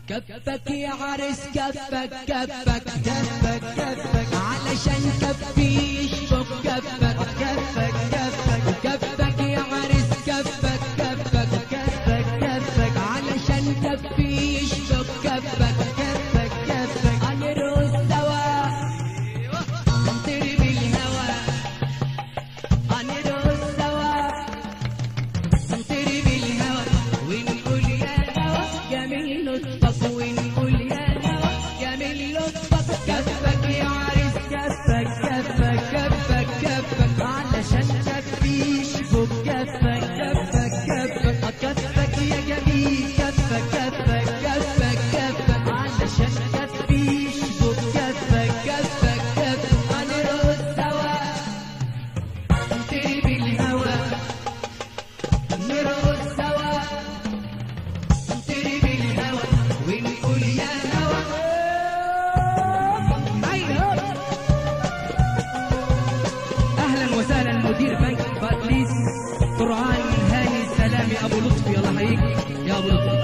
كفك يا عرس كفك كفك كفك كفك علشان كفي يشفك كفك كفك كفك كفك يا عرس كفك كفك كفك كفك علشان كفي يشفك كفك كفك كفك هنرقص سوا نطير بالهوا هنرقص سوا نطير بالهوا ونقول يا هوا جميل لطفك ونقول يا هوا جميل لطفك كفك يا عريس كفك كفك كفك كفك علشان كفي يشفك كفك كفك كفك كفك يا جميل كفك كفك كفك كفك علشان كفي يشفك كفك كفك كفك هنرقص سوا نطير بالهوا نرقص سوا نطير بالهوا ونقول يا هوا اهلا وسهلا مدير بنك باركليز قرعان هاني السلامي ابو لطفي الله يحييك يا ابو لطفي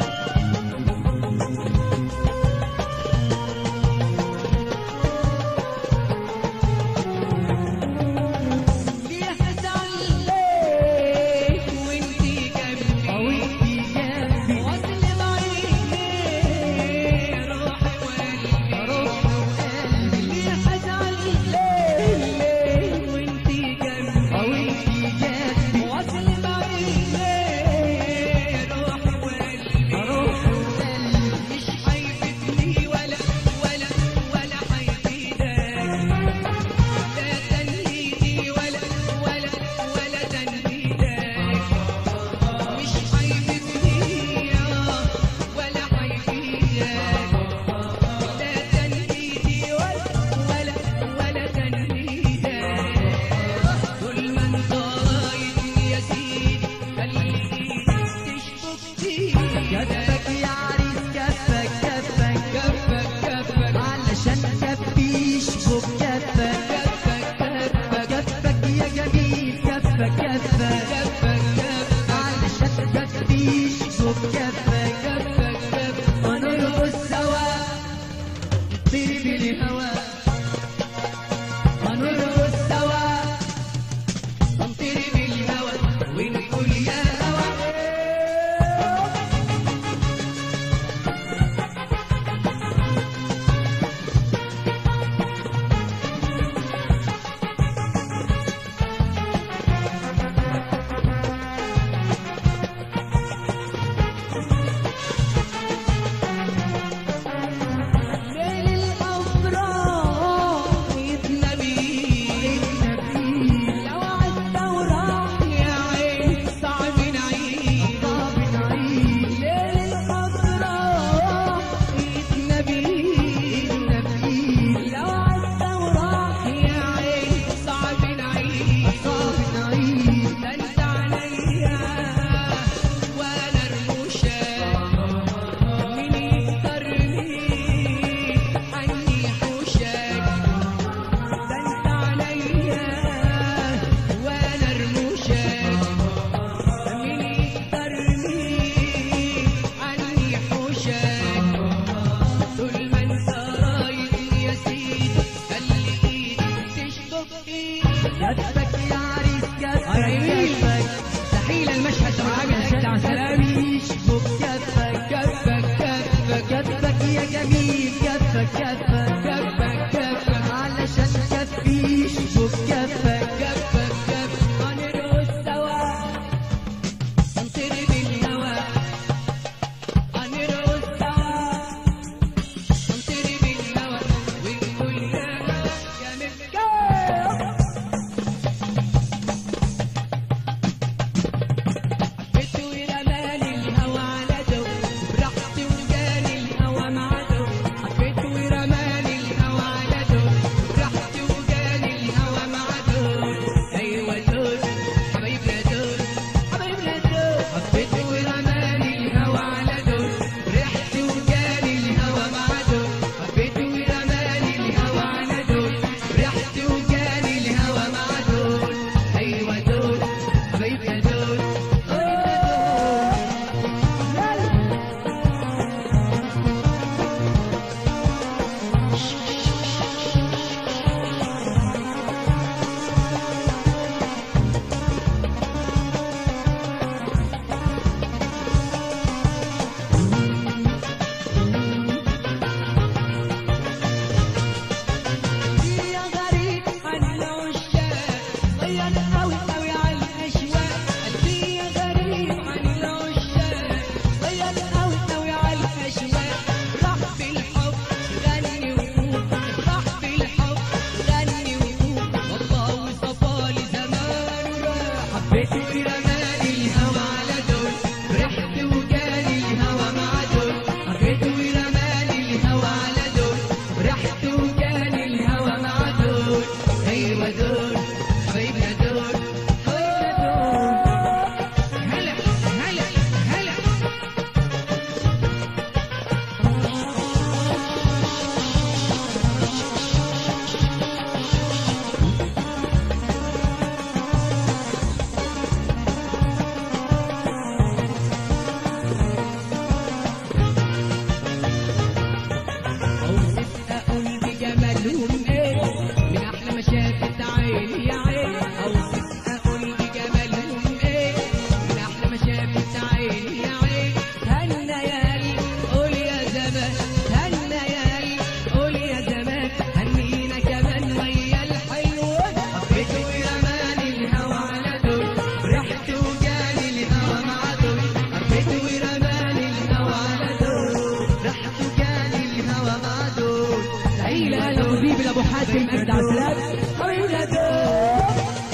باسم اجدع سلام حبيبنا دول.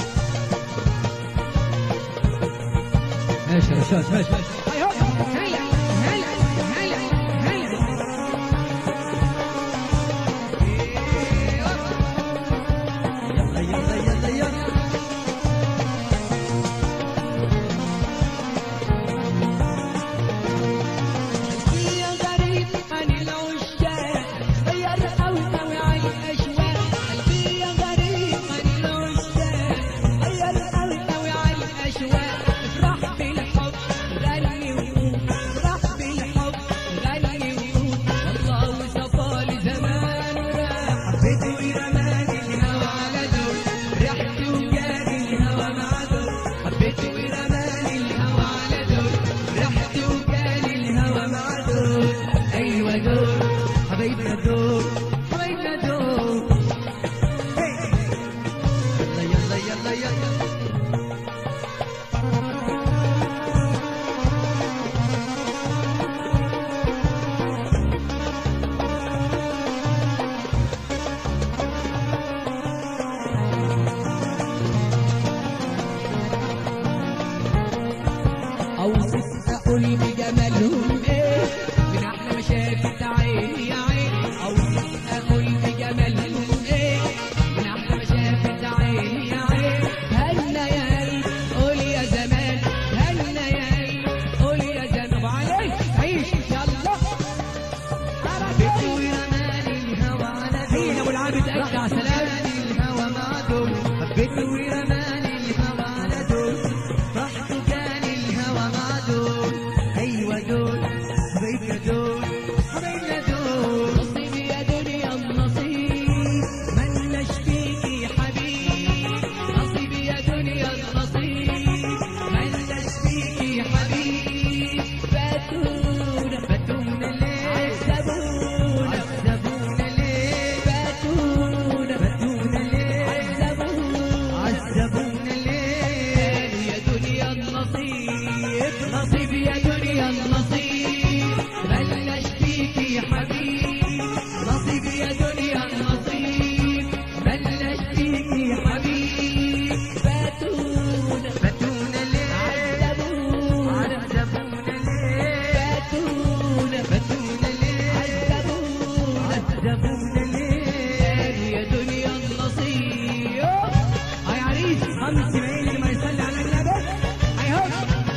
ماشي يا رشاد ماشي هلا هلا هلا هلا يلا يلا يلا يلا حبيبنا دول حبيبنا دول. يلا يلا يلا يلا اوصف اقول بجمالهم ايه من احلى ما شافت عيني يا عين. اوصف اقول بجمالهم ايه من احلى ما شافت عيني يا عين. هلا يا قلب قول يا زمان هلا يا قلب قول يا زمان. ابو علي عيش يلا حبيبتي ورماني الهوى على دول. ابو العابد اجدع سلام الهوى مع دول. حبيبتي ورماني الهوى على دول. رحت جاني الهوى مع دول. ايوه دول حبيبنا دول حبيبنا دول. نصيبي يا دنيا النصيب ملناش فيكي حبيب. نصيبي يا دنيا النصيب ملناش فيكي حبيب. فاتونا فاتونا ليه عذبونا عذبونا ليه. فاتونا فاتونا ليه عذبونا عذبونا ليه. يا دنيا النصيب نصيبي يا دنيا النصيب ملناش فيكي حبيب. نصيبي يا دنيا النصيب ملناش فيكي حبيب. فاتونا فاتونا ليه عذبونا عذبونا ليه. فاتونا فاتونا ليه عذبونا عذبونا ليه. يا دنيا النصيب. هاي عريس 75 اللي ما يصلي على النبي هاي هو.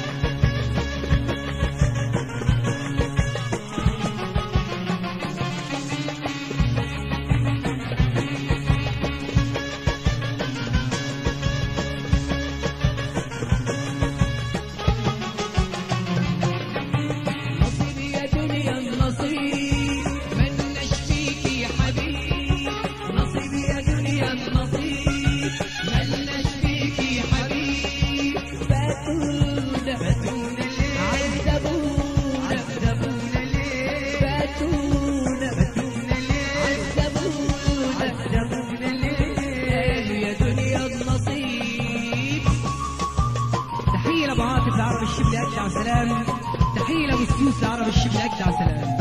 نصيبي يا دنيا النصيب ملناش فيكي حبيب. نصيبي يا دنيا النصيب ملناش فيكي حبيب. فاتونا فاتونا ليه عذبونا عذبونا ليه. فاتونا فاتونا ليه عذبونا عذبونا ليه. يا دنيا النصيب. تحية لأبو عاطف العرب الشبلي أجدع سلام. تحية لأبو السوس العرب الشبلي أجدع سلام.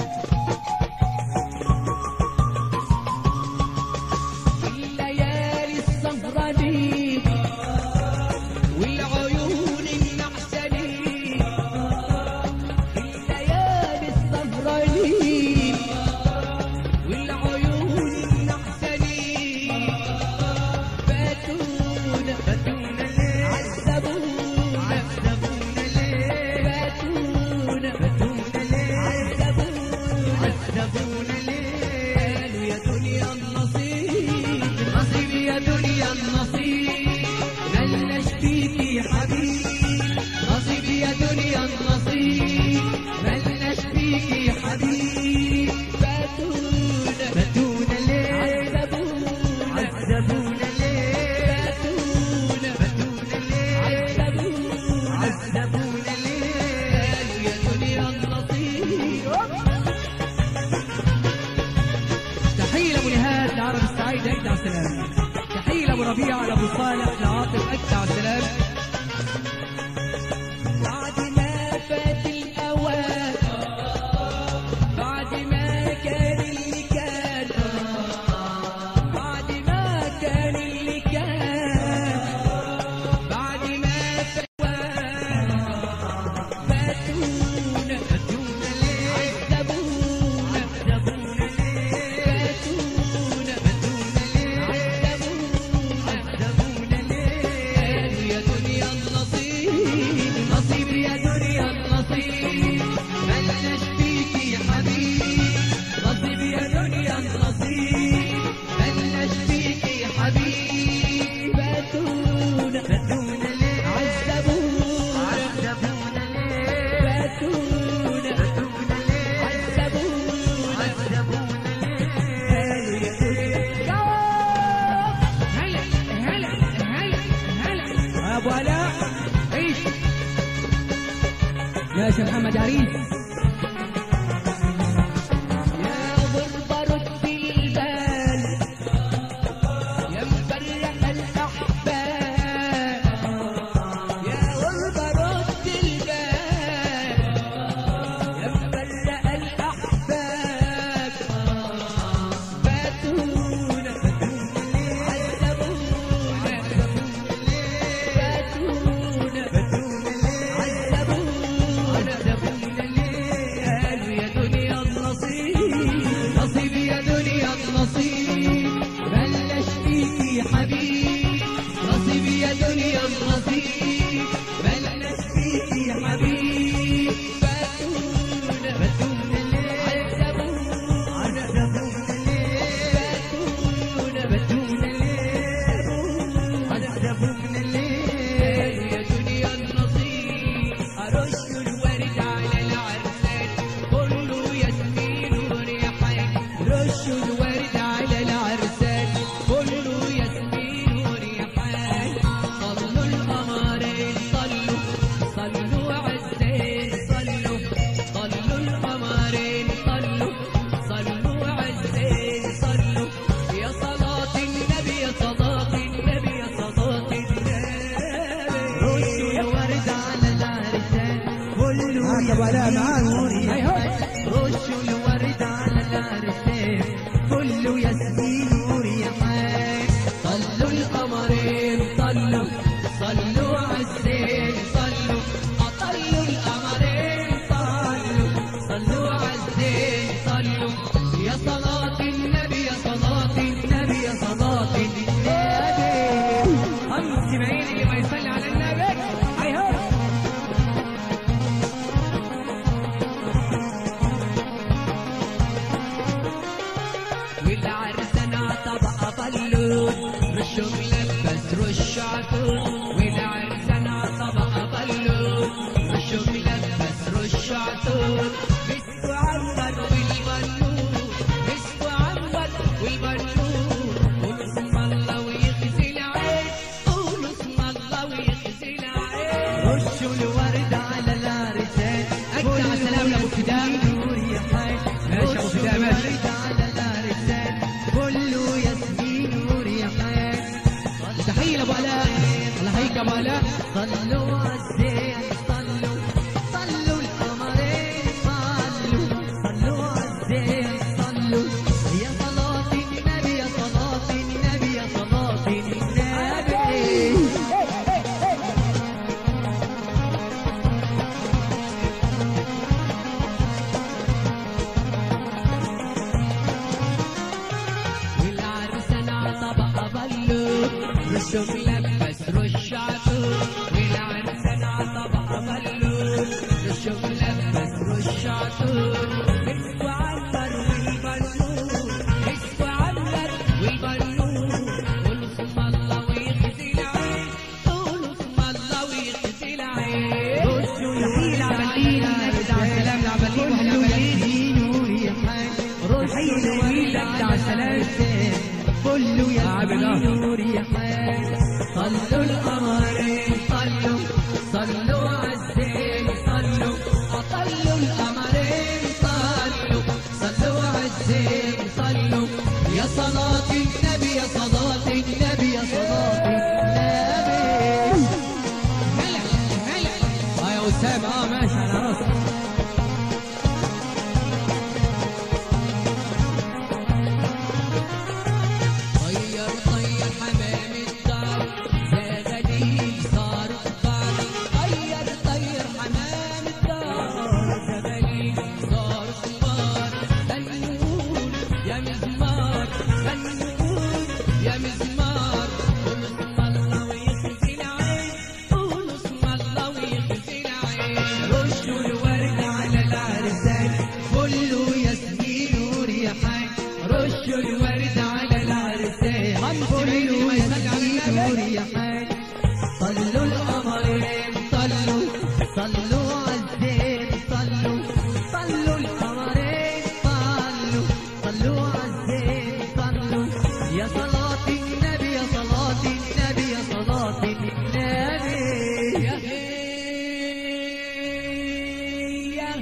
الليالي السهرانين والعيون النحسانين. الليالي السهرانين والعيون النحسانين. فاتونا فاتونا ليه عذبونا عذبونا ليه. فاتونا فاتونا ليه عذبونا عذبونا ليه. يا دنيا النصيب نصيبي يا دنيا النصيب ملناش فيكي حبيب. نصيبي يا دنيا النصيب ملناش فيكي حبيب. فاتونا فاتونا ليه عذبونا عذبونا ليه. فاتونا فاتونا ليه عذبونا عذبونا ليه. يا دنيا النصيب. تحية لأبو نهاد العرب السعيد أجدع سلام. تحية لأبو ربيع لأبو صالح لعاطف أجدع سلام. بعد ما فات الأوان بعد ما كان اللي كان بعد ما باشا محمد عريس.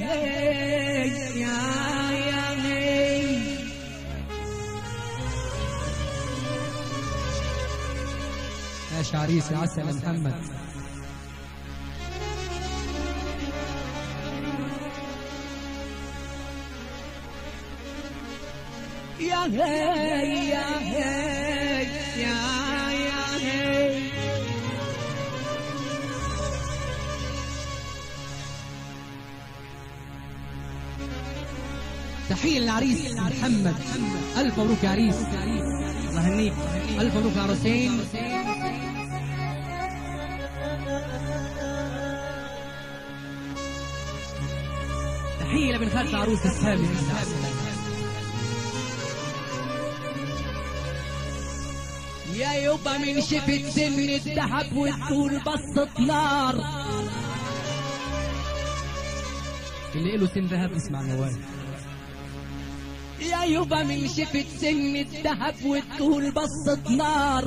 هي يا هي. ماشي عريس يا عسل يا محمد. يا هي يا هي يا هي. تحية للعريس محمد، ألف مبروك يا عريس، الله يهنيك، ألف مبروك يا عروسين. تحية لبن خالة عروس السامي. يا يبا من شفت سن الذهب وتقول بصت نار. اللي له سن ذهب اسمع الموال. يا يبا من شفت سن الذهب وتقول بصت نار.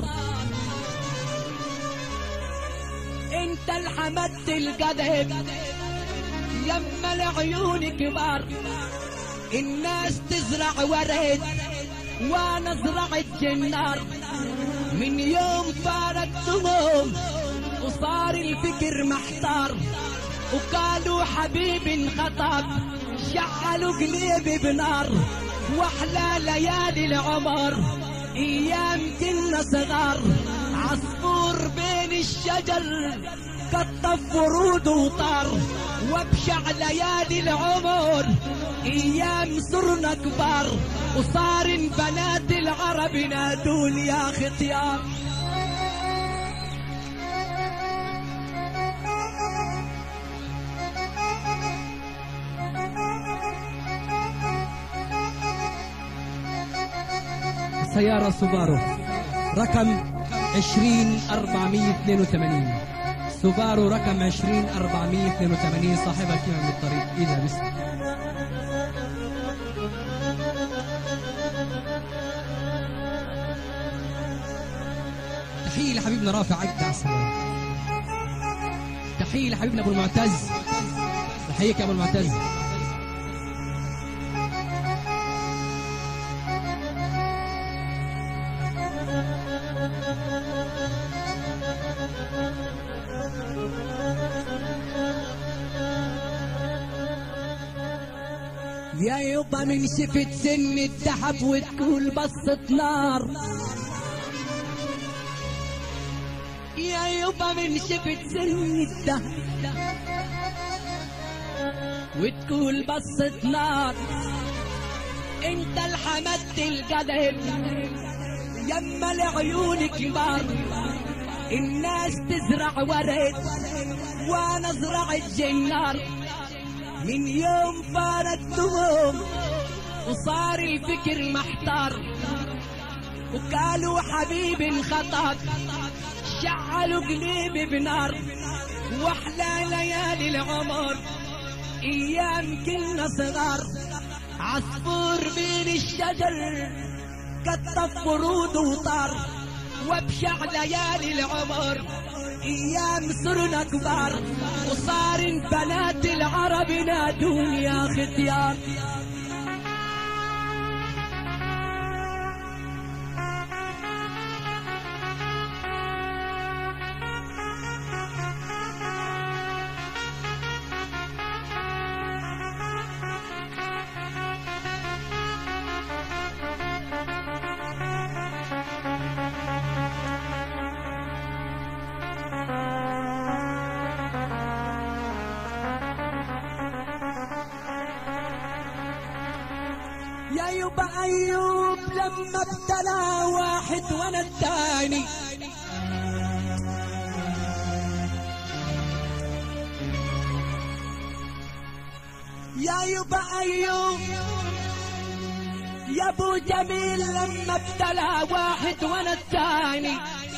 انت الحمد القدم يما العيون كبار. الناس تزرع ورد وانا زرعت جنار. من يوم فارقتهم وصار الفكر محتار. وقالوا حبيبي انخطب شعلوا قلبي بنار. واحلى ليالي العمر ايام كنا صغار. عصفور بين الشجر قطف ورود وطار. وابشع ليالي العمر ايام صرنا كبار. وصار بنات العرب ينادون يا ختيار. سيارة سوبارو رقم 20482. سوبارو رقم 20482 صاحبها كيما من الطريق. إذا بس تحية لحبيبنا رافع عبد عسلان. تحية لحبيبنا أبو المعتز. تحية يا أبو المعتز. يا يبا من شفت سن الذهب وتقول بصت نار. يا يبا من شفت سن الذهب وتقول بصت نار. انت الحمد القدم يما العيون كبار. الناس تزرع ورد وانا زرعت جنار. من يوم فارقتهم وصار الفكر محتار. وقالوا حبيبي انخطب شعلوا قلبي بنار. واحلى ليالي العمر ايام كنا صغار. عصفور بين الشجر قطف ورود وطار. وابشع ليالي العمر ايام صرنا كبار. وصار بنات العرب ينادون يا ختيار. يا يبا أيوب لما ابتلى واحد وانا الثاني. يا يبا أيوب يا ابو جميل لما ابتلى واحد وانا الثاني.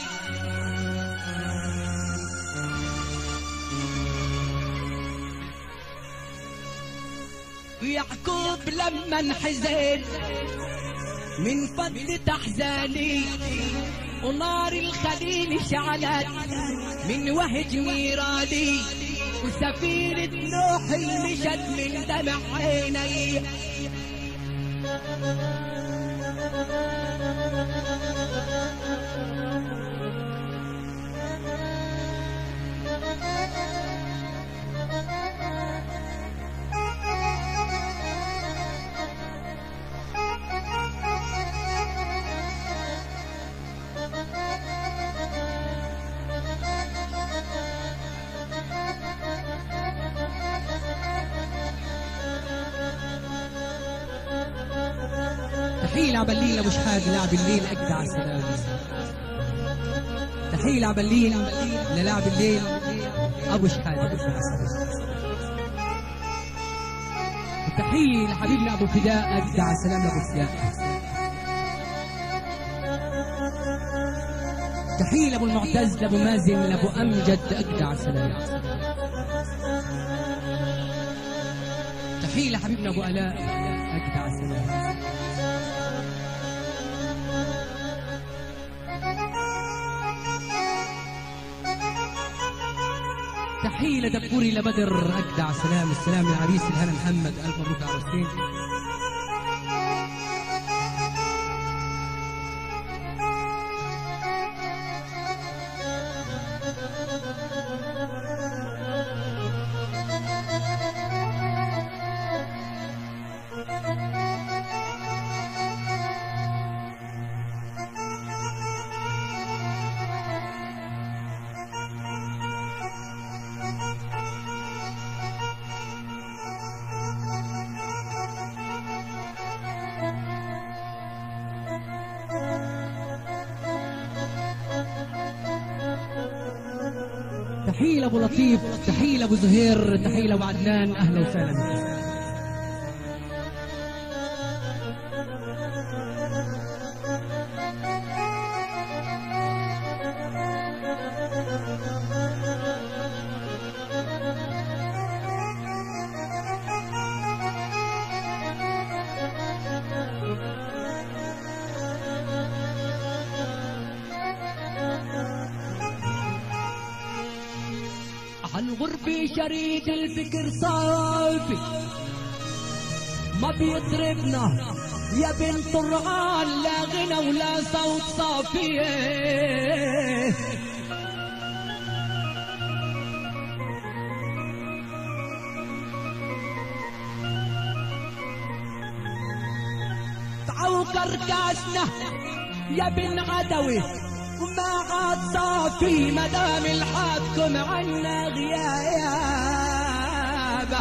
ويعقوب لما انحزن من فضل احزاني. ونار الخليل شعلت من وهج نيراني. وسفينة نوح اللي مشت من دمع عيني. تحية لعب الليل ابو شحاد لعب الليل اجدع السلام. تحية لعب الليل للعب الليل ابو شحاد اجدع السلام. تحية لحبيبنا ابو فداء اجدع السلام لابو فداء. تحية لابو المعتز لابو مازن لابو امجد اجدع السلام. تحية لحبيبنا ابو الاء اجدع السلام. تحية لدكوري لبدر أجدع سلام. السلام للعريس الهنا محمد، ألف مبروك يا عروستين. تحية لأبو لطيف، تحية لأبو زهير، تحية لأبو عدنان، أهلا وسهلا. عالغربي شريد الفكر صافي ما بيطربنا يا بنت الرعان، لا غنى ولا صوت صافي. تعوكر كاسنا يا بن عدوي وما عاد صافي، مدام الحاكم عنا غيابه.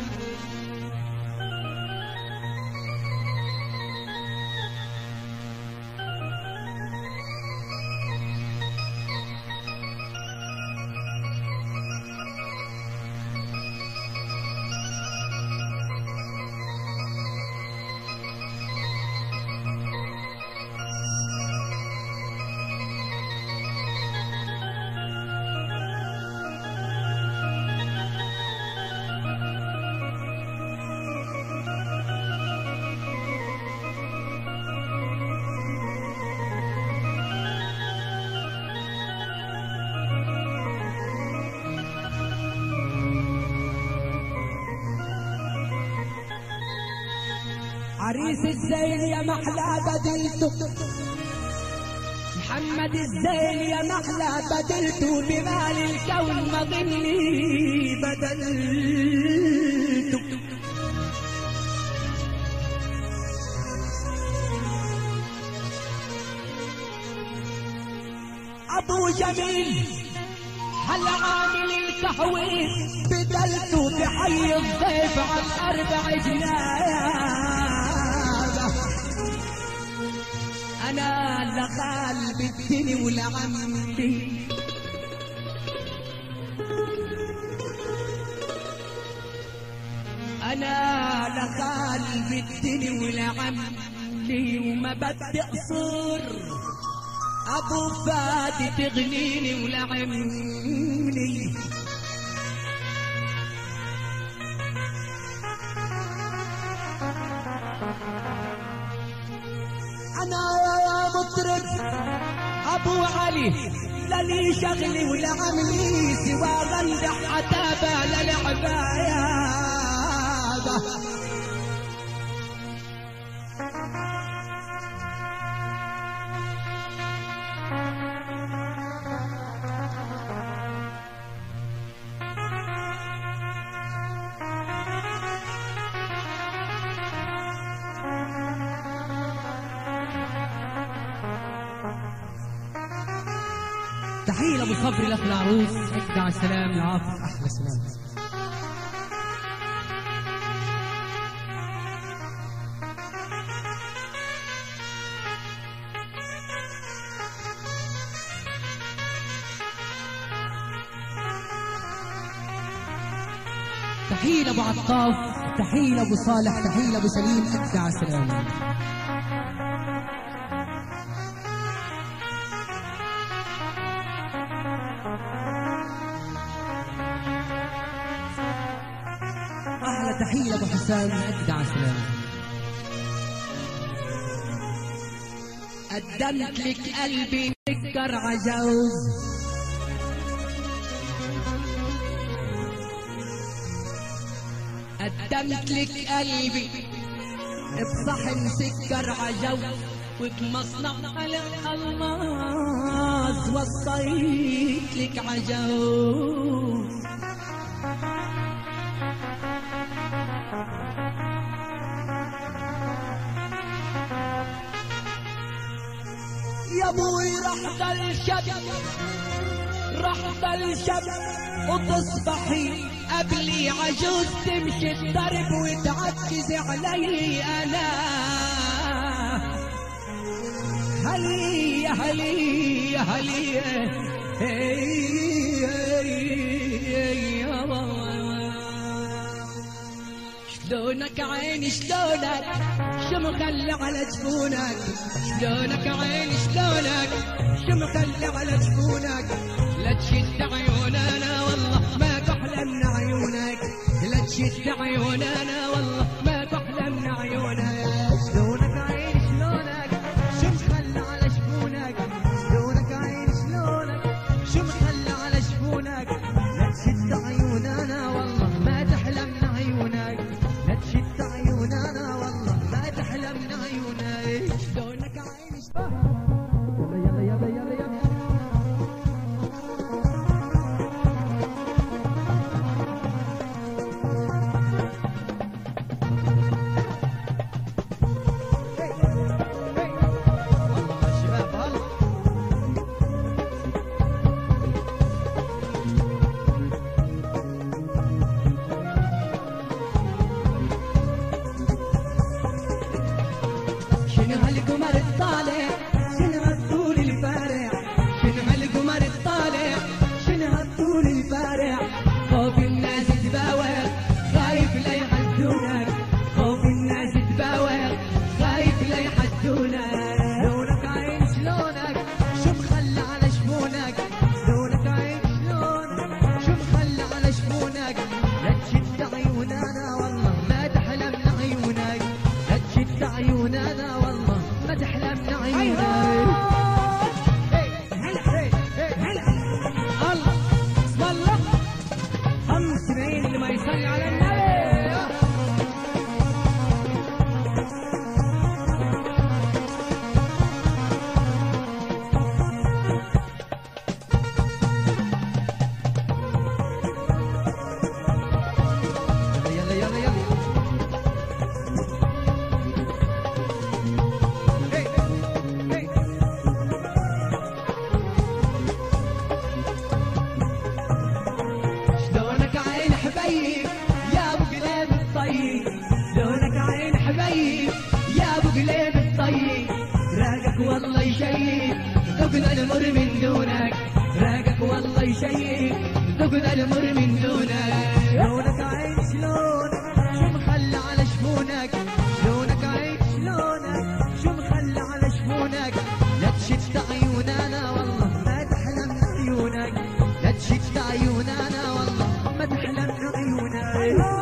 عريس الزين يا محلى بدلته، محمد الزين يا محلى بدلته، بمال الكون ما ظني بدلته. ابو جميل هلا عامل الكحوي بدلته، بحي الضيف على 4 جناب. انا لا قلب الدني ولا عمي، انا لا قلب الدني ولا عمي، وما بدي اصر ابو فادي تغنيني ولا عمي. انا مطرب ابو علي لا لي شغلي ولا عملي سوى غندح عتابة للعباية. تحية لأبو صبري الأخ العروس، اجدع السلام العاطف، أحلى سلام. تحية لأبو عطاف، تحية لأبو صالح، تحية لأبو سليم، اجدع السلام. تحية لأبو حسام، اجدع السلام. قدمت لك قلبي سكر عجوز، قدمت لك قلبي بصحن سكر عجوز، وبمصنع على الماس وصيت لك عجوز. يا ابوي راح ضل شب، راح ضل شب، وتصبحي قبلي عجوز، تمشي الدرب وتعكز علي انا. هلي يا هلي يا هلي شلونك عيني شلونك، شو مخلي على جفونك، شلونك عيني شلونك، شو مخلي على جفونك. لا تشد عيوننا والله ما تحلى من عيونك، لا تشد عيوننا والله ما تحلى من عيونك. شلونك عيني شلونك، شو مخلي على جفونك، شلونك عيني شلونك، شو مخلي على جفونك. لا تشد عيوننا والله ما تحلى من عيونك، لا تشد عيوننا والله ما تحلى من عيونك. شلونك عيني يلا يلا يلا يلا يلا. شنو هالقمر الطالع، شنو هالطول الفارع، شنو هالقمر الطالع، شنو هالطول الفارع. خوف الناس تباوع، خايف لا يحسدونك، خوف الناس تباوع، خايف لا يحسدونك. لونك عين شلونك، شو مخلى على شفونك، لونك عين شلونك، شو مخلى على شفونك. لا تشد عيوننا والله ما تحلى من عيونك، لا تشد عيوننا والله ما تحلى من عيونك. هلا هلا الله والله 75 اللي ما يصلي على النبي. يلا يلا يلا شلونك عين حبيب يا ابو قليب الطيب، شلونك عين حبيب يا ابو قليب الطيب. راقك والله يشيب، ذقنا المر من دونك، راقك والله يشيب، ذقنا المر من دونك. شلونك عين شلونك، شو مخلى على شفونك، شلونك عين شلونك، شو مخلى على شفونك. لا تشد عيوننا والله ما تحلى من عيونك، لا تشد عيوننا والله ما تحلى من عيونك.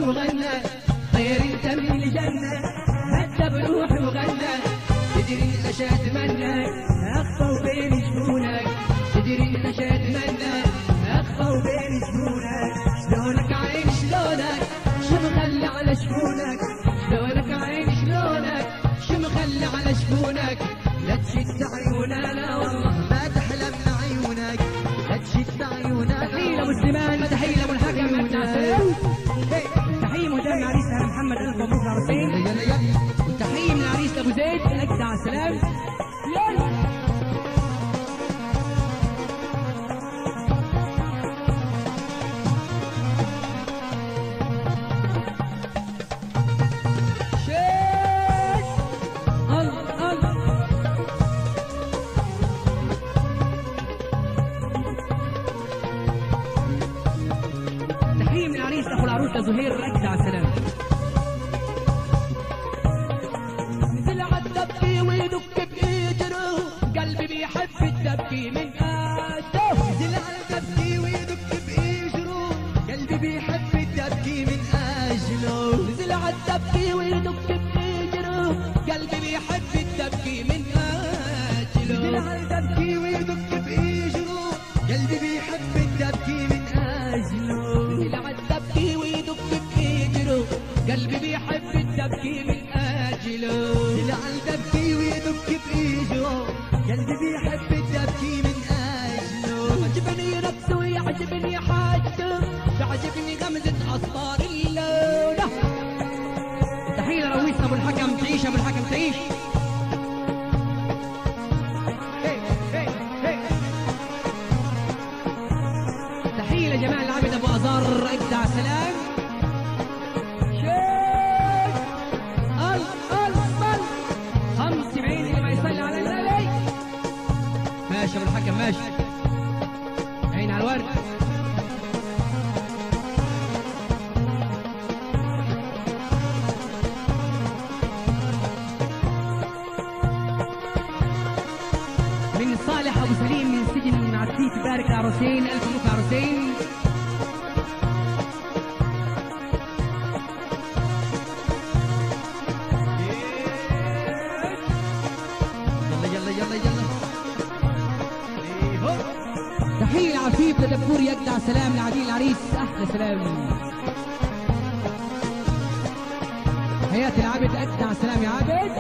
بروحي وغنى طير انت من الجنة هدى بروحي وغنى تدري انت شا اتمنى اخفى وبين جنونك تدري انت شا اتمنى اخفى وبين جنونك شلونك عين شلونك شو مخلي على شكونك شلونك عين شلونك شو مخلي على شكونك لا تشد عيوننا لا والله ما تحلم عيونك لا تشد عيوننا تحية لابو سليمان تحية لابو الحكم تحية مهدام العريس اهل محمد الف مبروك العروسين وتحية من العريس لابو زيد اجدع سلام يلا زهير ركع سلام نزل عالدبكي ويدك بإيده قلبي بيحب الدبكي من قاده نزل عالدبكي ويدك بإيده قلبي بيحب الدبكي من أجله نزل عالدبكي ويدك بإيده قلبي بيحب الدبكي من أجله نزل عالدبكي ويدك بإيده قلبي بيحب الدبكي من أجله نزل عالدبكي قلبي بيحب الدبكي من أجله يلعن دبكي ويدك بإيده قلبي بيحب الدبكي من أجله يعجبني رقصه ويعجبني حاجته تعجبني غمزة أصفار اللونة تحية لرويسنا أبو الحكم تعيش أبو الحكم تعيش تحية لجمال العبد أبو أزار أجدع سلام ماشي ابو الحكم ماشي عين على الورد من صالح ابو سليم من سجن مع السيف بارك العروسين الف مبروك العروسين تحية عفيف لدبور يجدع سلام لعديل العريس احلى سلام حياة العابد اجدع سلام يا عابد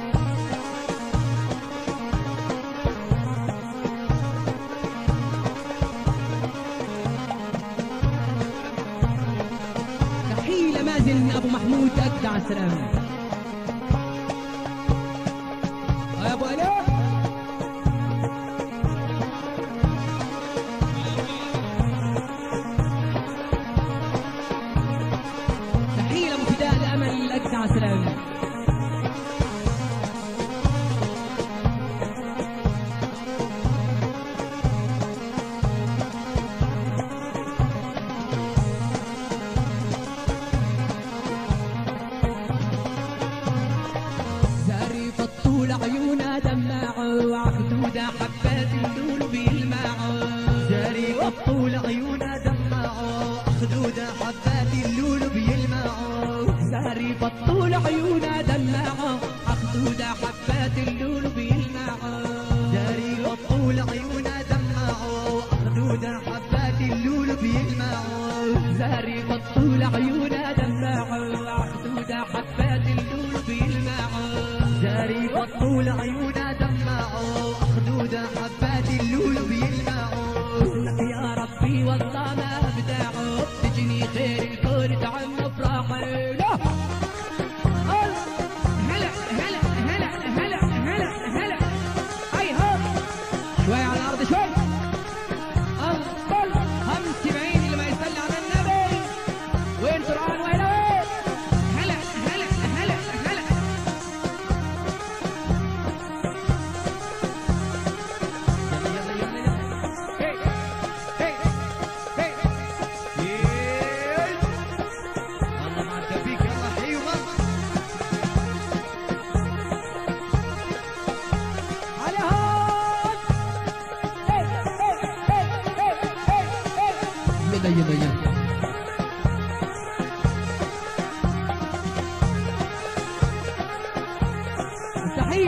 تحية لمازن ابو محمود اجدع سلام يا ابو الاء سلام زارف الطول عيونا دماعه وعخدوده حبات اللول بيلمعه زارف الطول عيونا دماعه خدوده حبات اللول بيلمعه زارف الطول عيونا دماعه خدوده حبات اللول بيلمعه زارف الطول عيونا دماعه خدوده حبات اللول بيلمعه زارف الطول عيونا دماعه خدوده حبات اللول بيلمعه زارف الطول عيونا دماعه خدوده حبات اللول بيلمعه يا ربي والله ما ابدعه تجني خير الكون تعم افراحه هلا هلا هلا هلا هلا هلا هاي هو شوي على الارض شوي افضل 75 اللي ما يصلي على النبي وين سرعان وين هلا هلا هلا هلا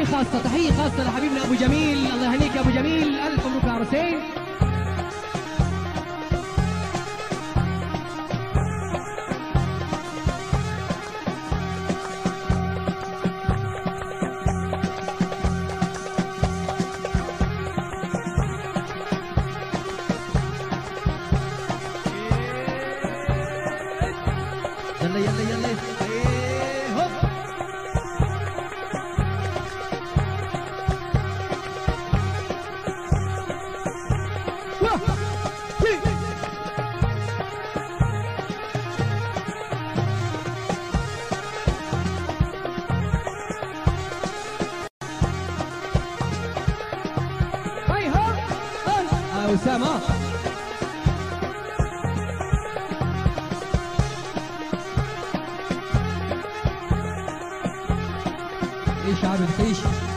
خاصة، تحية خاصة لحبيبنا أبو جميل. الله يهنيك يا أبو جميل، ألف مبروك يا عروسين. يلا يلا يلا هوب. هيها أسامة. عيش يا عبد عيش.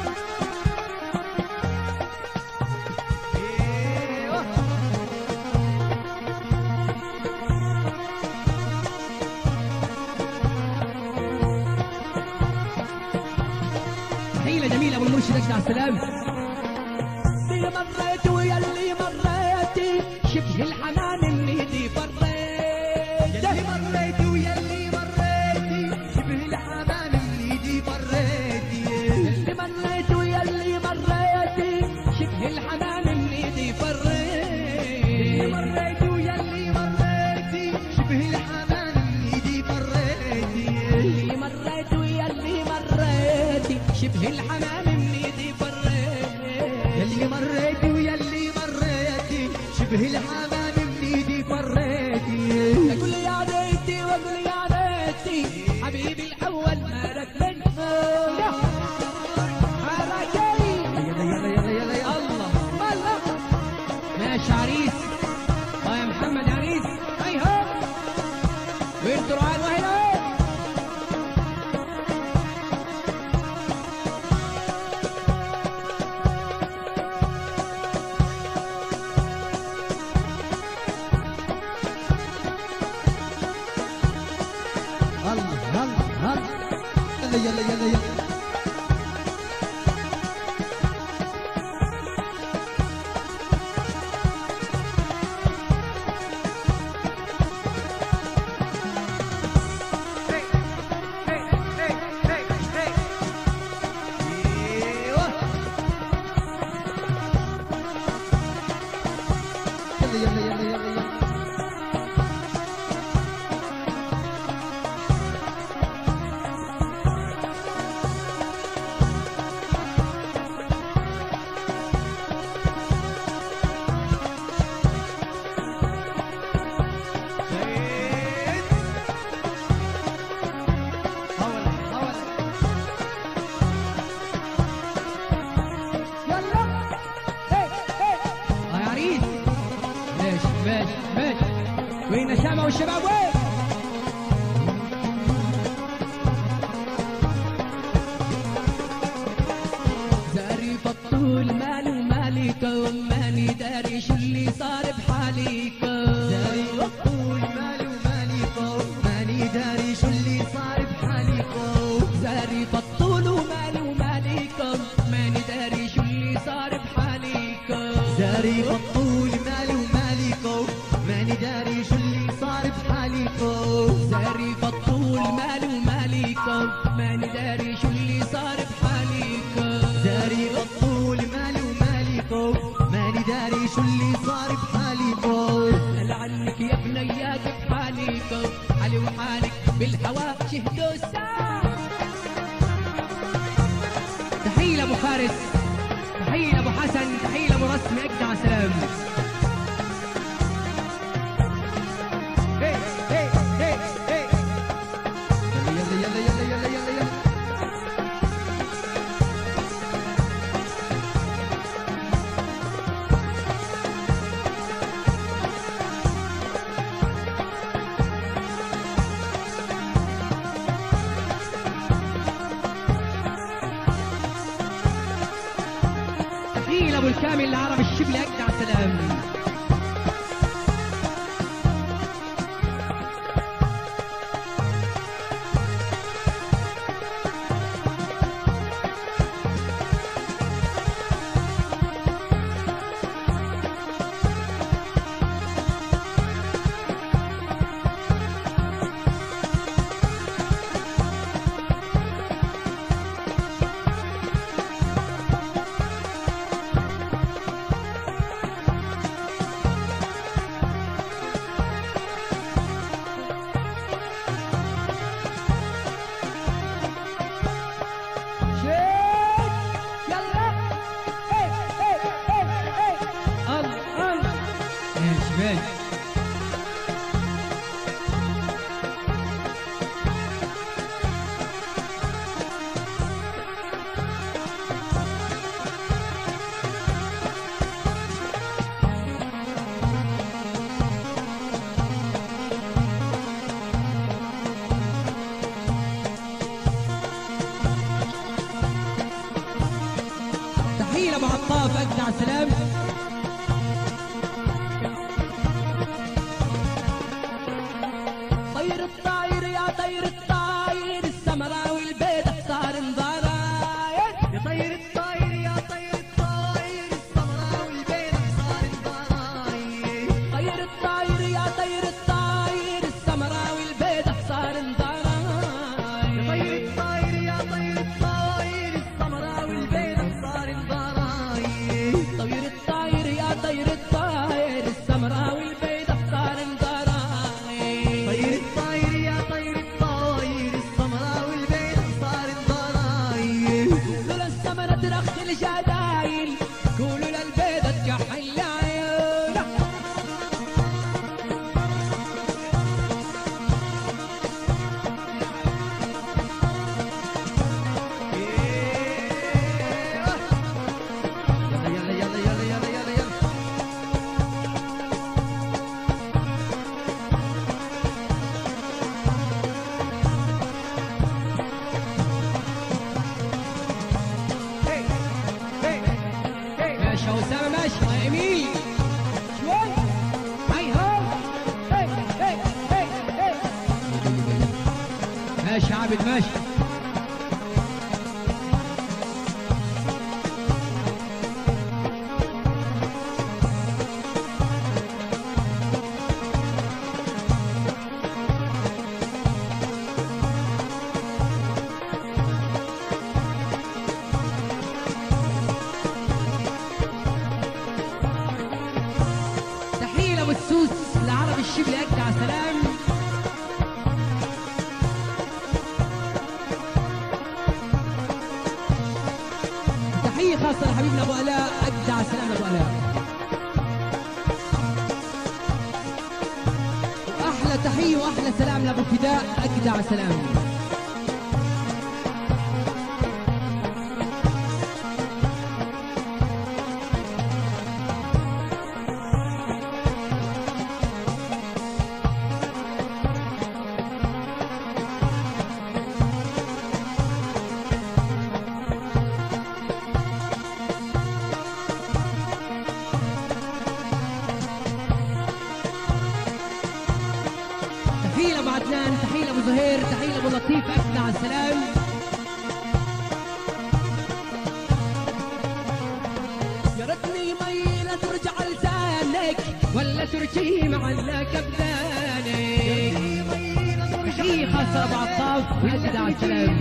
تحية جميلة أبو المرشد أجدع السلام. اللي مريت ويا اللي مريتي شبه الحنان اللي دي فريت. اللي مريت ويا اللي مريتي شبه الحنان اللي دي فريتي. اللي مريت ويا اللي مريتي شبه الحنان اللي دي فريت. اللي مريت ويا اللي مريتي شبه الحنان اللي دي فريتي. اللي مريت ويا اللي مريتي شبه الحنان اللي دي فريتي. يلي مريتي ويلي مريتي شبه الحمام من دي فريتي. اقول يا ريتي واقول يا ريتي حبيبي الاول ما ركبنا. يلا يلا يلا يلا يا الله الله. ماشي عريس. يا محمد عريس. هيها وين تروحان وهنا. يلا يلا يلا يلا. يلا يلا يلا يلا يلا. يا عريس. ماشي ماشي ماشي. وين أسامة والشباب وين؟ داري بطول مالي ومالكم ماني داري شو اللي صار بحاليكم. داري بطول مالي ومالكم ماني داري شو اللي صار بحاليكم. داري بطول ومالي ومالكم ماني داري شو اللي صار بحاليكم. داري بطول مالي ومالكم ماني داري شو اللي صار بحاليكم. داري بطول مالي ومالكم ماني داري شو اللي صار بحاليكم. داري بطول مالي ومالكم ماني داري شو اللي صار بحاليكم. لعنك يا بنيات بحاليكم حالي وحالك بالهوا شهدوا الساعة. تحية لأبو فارس، تحية لأبو حسن، تحية لأبو رسمي أجدع سلام. يلا يلا يلا يلا يلا يلا. تحية لأبو الكامل العربي الشبلي أجدع سلام. ماشي. تحية لأبو عطاف أجدع سلام. طير الطاير يا طير الطاير السمراء والبيض اختار انظراير. يا طير الطاير يا طير الطاير السمراء والبيض اختار انظراير. طير الطاير يا طير الطاير السمراء والبيض اختار انظراير. يا طير الطاير يا طير الطاير السمراء والبيض اختار انظراير. طير الطاير يا طير الطاير السمراء والبيض اختار انظراير. طير الطاير يا طير الطاير السمراء والبيض اختار انظراير. قولوا للسمرة درخت الجدايل قولوا للبيض تكحل العيون. يلا يلا يلا يلا يلا يلا. ماشي يا أسامة ماشي يا إيميل شوي. هاي هاي هاي هاي هاي هاي. ماشي يا عابد ماشي. تحية لأبو السوس العربي الشبلي أجدع سلام. تحية خاصة لحبيبنا أبو آلاء أجدع سلام أبو آلاء. وأحلى تحية وأحلى سلام لأبو فداء أجدع سلام. تحية لأبو عدنان، تحية لأبو زهير، تحية لأبو لطيف أجدع السلام. يا ريتني ميلة ترجع لسانك ولا ترجي معلق بدانك. تحية خاصة لأبو عطاف أجدع السلام.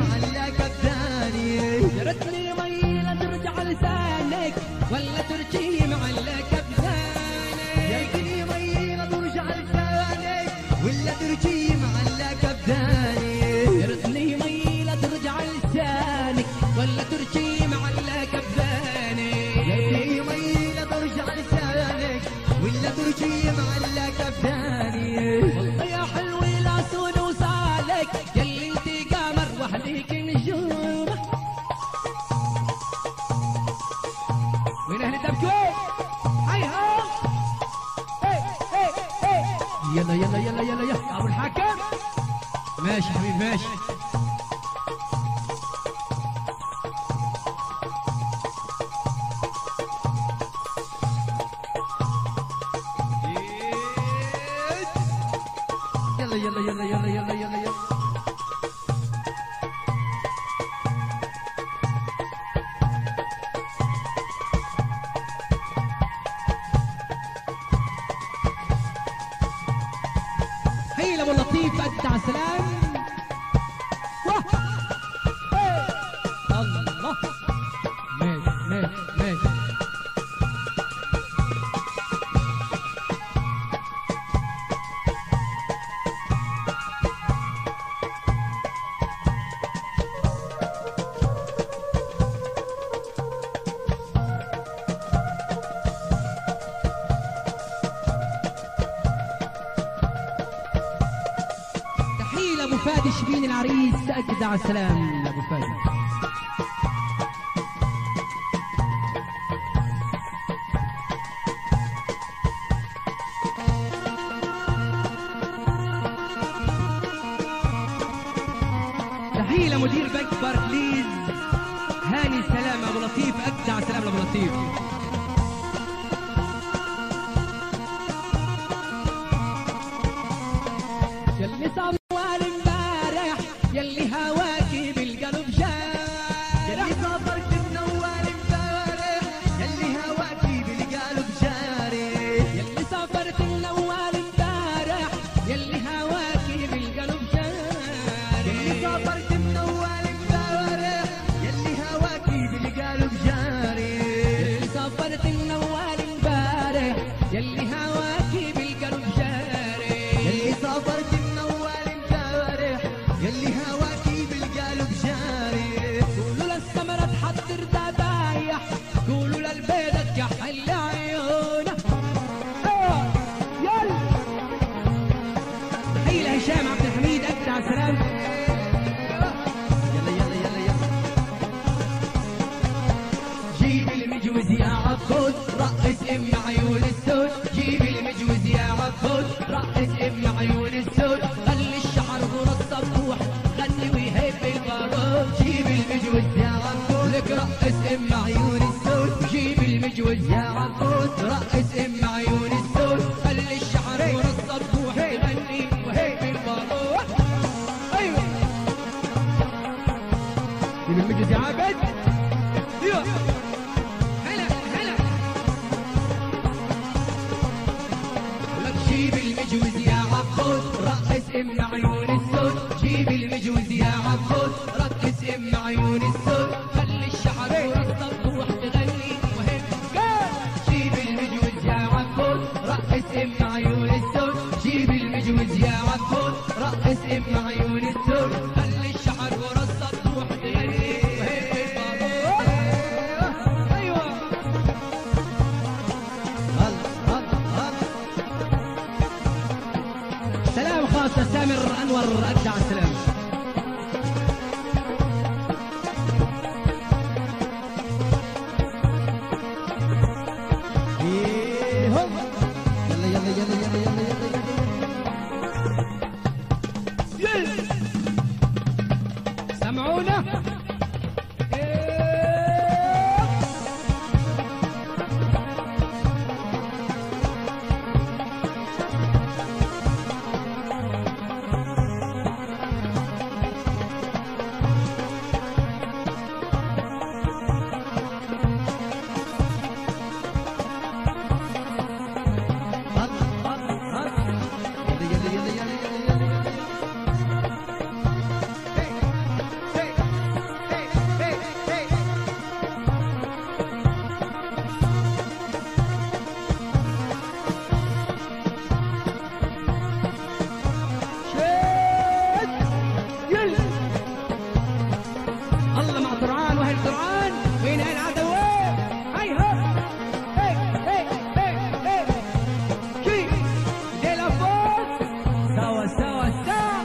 يا ريتني ميلة ترجع لسانك ولا ترجي معلق بدانك. يا ريتني ميلة ترجع لسانك ولا ترجي معلق بدانك. يا ريتني ميلة ترجع لسانك ولا ترجي معلق بدانك. يا ريتني ميلة ترجع لسانك ولا ترجي معلق بدانك. والله يا حلوة لا سود وصالك يلي انت قمر وحديك نجوم. وين اهل الدبكوي؟ هاي ها هي هي هي. يلا يلا يلا يلا يلا ابو الحكم ماشي حبيبي ماشي. يلا يلا يلا يلا يلا يلا يلا. تحية لأبو لطيف أجدع سلام. واه. هي. الله ماشي ماشي ماشي. فادي شبين العريس اجدع سلام لابو فادي. تحية لمدير بنك باركليز هاني سلام ابو لطيف اجدع سلام لابو لطيف. يلي صوال امبارح يلي هواكي بالقلب جارح، يلي سافرت منوال امبارح يلي هواكي بالقلب جارح، يلي سافرت منوال امبارح يلي هواكي بالقلب جارح، يلي سافرت منوال امبارح يلي هواكي بالقلب جارح، يلي سافرت منوال امبارح يلي هواكي بالقلب جارح، يلي سافرت يلي هواكي بالقلب جاري. قولوا للسمرة تحضر ذبايح، قولوا للبيضة تكحل عيونها. يلا تحية لهشام عبد الحميد اجدع سلام. يلا يلا يلا يلا جيب المجوز يا عبود رقص ام عيون السود، جيب المجوز يا عبود رقص ام عيون السود، خلي الشعر غرة الصبوح غني ويهب البارود، جيب المجوز يا عبود لك رقص ام عيون السود، جيب المجوز يا عبود رقص ام عيون السود، خلي الشعر غرة الصبوح غني وهب البارود. ايوه جيب المجلس يا عابد. ايوه هلا هلا ولك جيب المجوز يا عبود رقص ام عيون السود، جيب المجوز يا عبود رقص ام عيون السود، خلي الشعر والصبوح تغني وهب. جيب المجوز يا عبود رقص ام عيون السود، جيب المجوز يا عبود رقص ام عيون السود، خلي الشعر والصبوح تغني وهب البابور. ايوه سلام خاص لسامر انور اجدع سلام. يلا يلا يلا يلا يلا يلا سمعونا الله مع طرعان واهل طرعان وين العدو. هاي ها هي هي هي هي كي دي لا فوت سوا سوا سوا.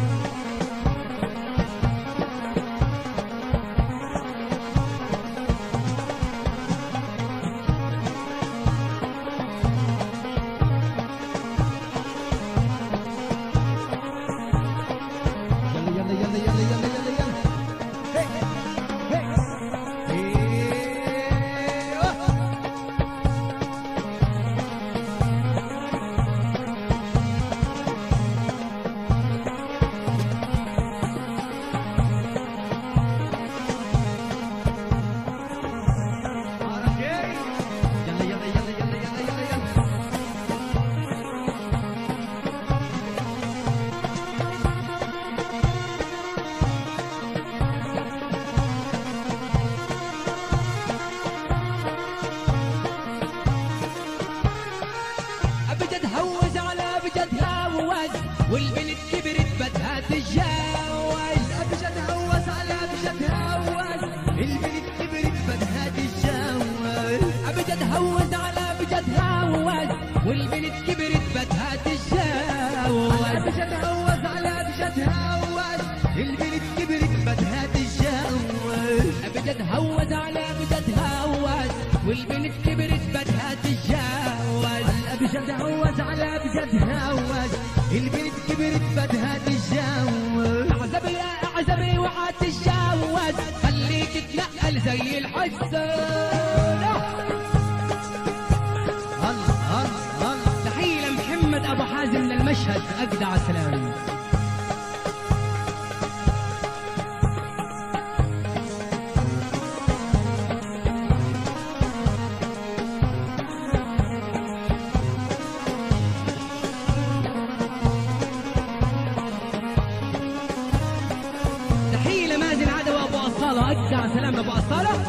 يلا يلا يلا يلا يلا يلا والبنت كبرت بدها تتجوز، ابجد هوس على ابجد هوس، البنت كبرت بدها تتجوز، ابجد هوس على ابجد هوس، والبنت كبرت بدها تتجوز، ابجد هوس على ابجد هوس، بجد هوز على بجد هوز البنت كبرت بدها تتجوز اعزبي يا اعزبي وعاد تتجوز خليك تنقل زي الحسن تحية لمحمد ابو حازم للمشهد اجدع سلام أجدع سلام أبو أصالة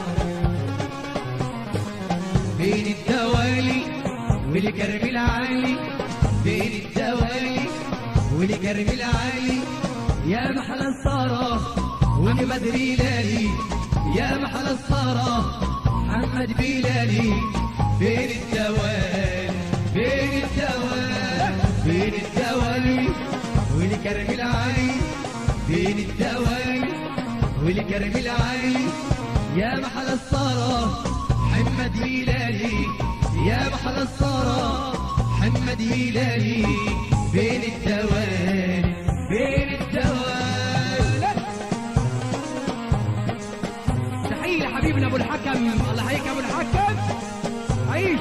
بين الدوالي والكرم العالي بين الدوالي والكرم العالي يا محل الصارة ومحمد بلالي يا محل الصارة محمد بلالي بين الدوالي بين الدوالي بين الدوالي والكرم العالي بين الدوالي والكرم العالي يا محل الصارة محمد هلالي يا محل الصارة محمد هلالي بين الدوالي بين الدوالي تحية حبيبنا ابو الحكم الله يحييك ابو الحكم عيش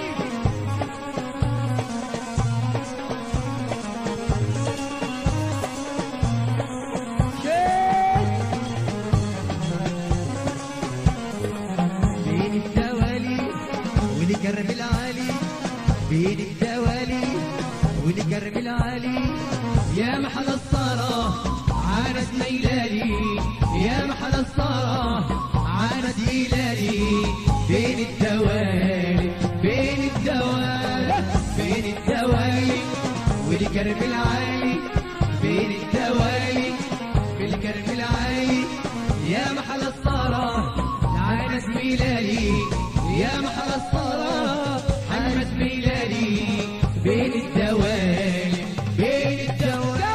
والكرم العالي بين الدوالي والكرم العالي يا محل الصارة عاند ميلالي يا محل الصارة عاند هلالي بين الدوالي بين الدوالي بين الدوالي والكرم العالي بين الدوالي بالكرم العالي يا محل الصارة عاند ميلالي يا محل الصلاة محمد بلالي بين الدوالي بين الدوالي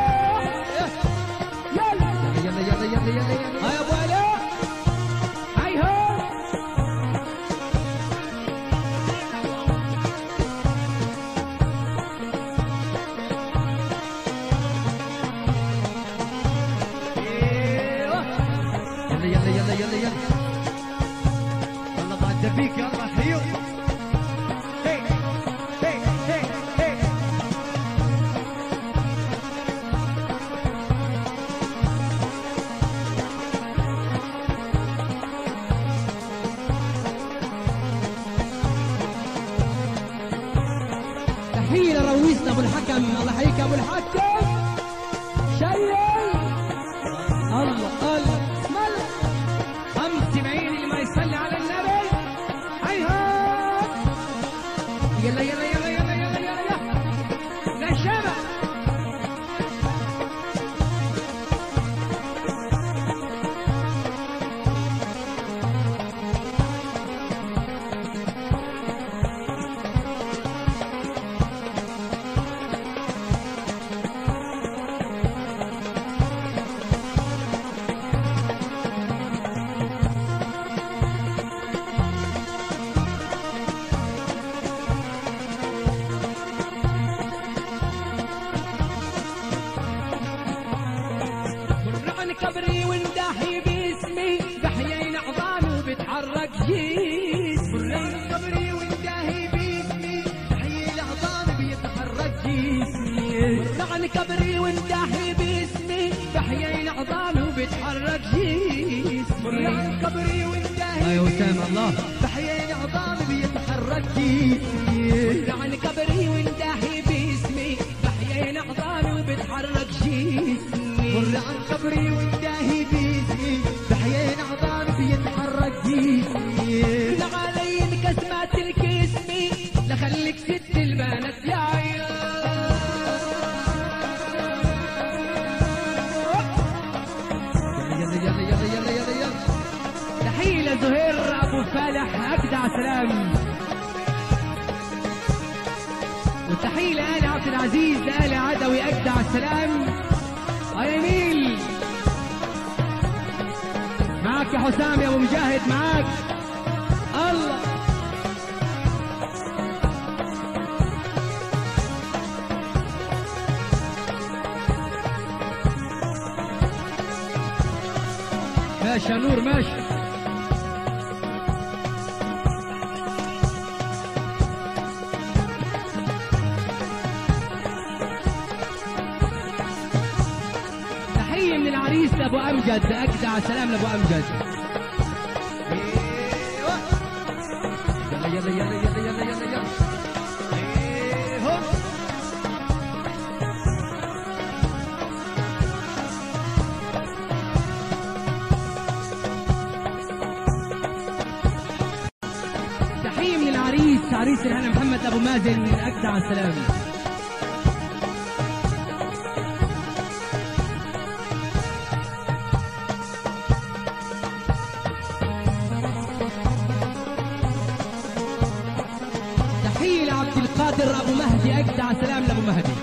يلا يلا يلا يلا يلا هاي ابو علاء هاي هو يلا يلا يلا يلا يلا دبيك يلا حيو هي هي هي هي تحية لرويسنا ابو الحكم الله يحييك ابو الحكم شيء الله الله مل 75 اللي ما يصلي على النبي يلا يلا يلا يلا يلا يلا يلا للشبع كبري ونداحي باسمي بحيين عظامي وبتحرك جسمي كبري ونداحي باسمي بحيين عظامي بيتحرك جسمي طعن كبري ونداحي باسمي بحيين عظامي وبتحرك جسمي كبري ونداحي يا وسام الله بحيين عظامي بيتحرك جسمي طعن كبري ونداحي باسمي بحيين عظامي وبتحرك جسمي مر عن قبري ونداهي باسمي بحيين عظامي بيتحرك جسمي علي انكسمات الكسمي لخليك ست البنات يا عيال يلا يلا يلا يلا يلا يلا تحية لزهير ابو فالح اجدع سلام وتحية لآل عبد العزيز لآل عدوي اجدع سلام جميل معاك يا حسام يا ابو مجاهد معاك الله ماشي يا نور ماشي. تحية من العريس لأبو أمجد، أجدع سلام لأبو أمجد. يلا يلا يلا يلا يلا يلا يلا. تحية من العريس، عريس الهنا محمد أبو مازن، أجدع سلام. تحية لعبد القادر أبو مهدي، أجدع سلام لأبو مهدي.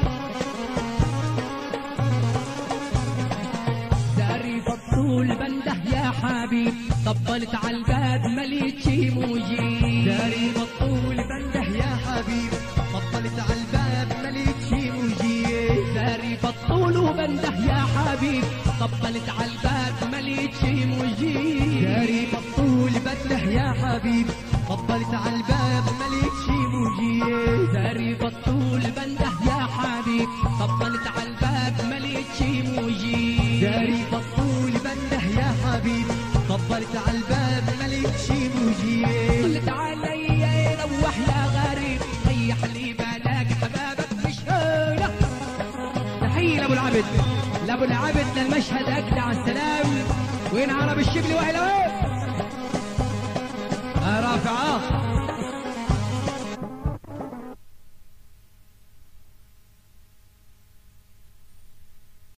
زاري فطول بنده يا حبيب، طبلت على الباب مليت شي موجي. داري بطول بنده يا حبيب، طبلت على الباب مليت شي موجي. زاري فطول وبنده يا حبيب، طبلت على الباب مليت شي موجي. داري بطول بنده يا حبيب، طبلت على الباب مليت شي موجي. زاري فطول بنده يا حبيب، طبلت على الباب مليت شي موجي. داري بطول بنده يا حبيب، طبلت على الباب مليت شي موجي. طلت علي روح يا غريب، ريح لي بالك حبابك مش هنا. تحية لأبو العبد، لأبو العبد للمشهد، أجدع السلام. وين عرب الشبل وأهلا رافعة.